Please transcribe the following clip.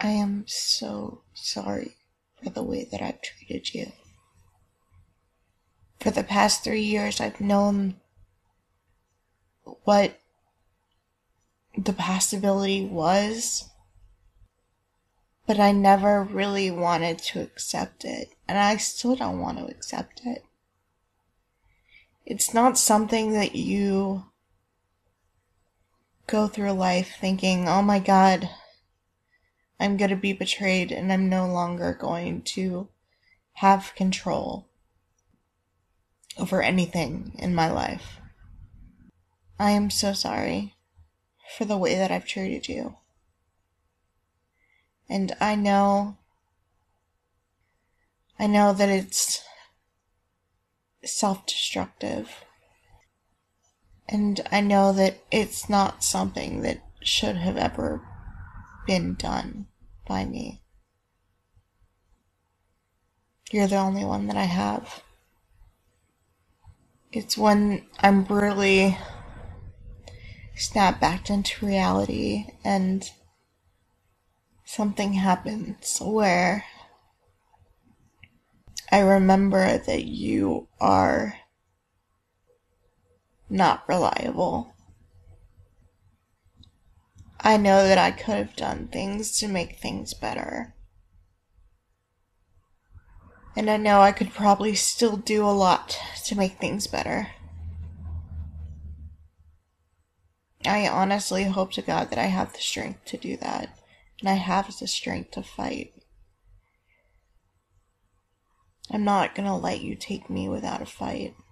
I am so sorry for the way that I've treated you. For the past 3 years, I've known what the possibility was, but I never really wanted to accept it, and I still don't want to accept it. It's not something that you go through life thinking, oh my god, I'm going to be betrayed and I'm no longer going to have control over anything in my life. I am so sorry for the way that I've treated you. And I know that it's self-destructive. And I know that it's not something that should have ever been done by me. You're the only one that I have. It's when I'm really snapped back into reality and something happens where I remember that you are not reliable. I know that I could have done things to make things better. And I know I could probably still do a lot to make things better. I honestly hope to God that I have the strength to do that. And I have the strength to fight. I'm not gonna let you take me without a fight.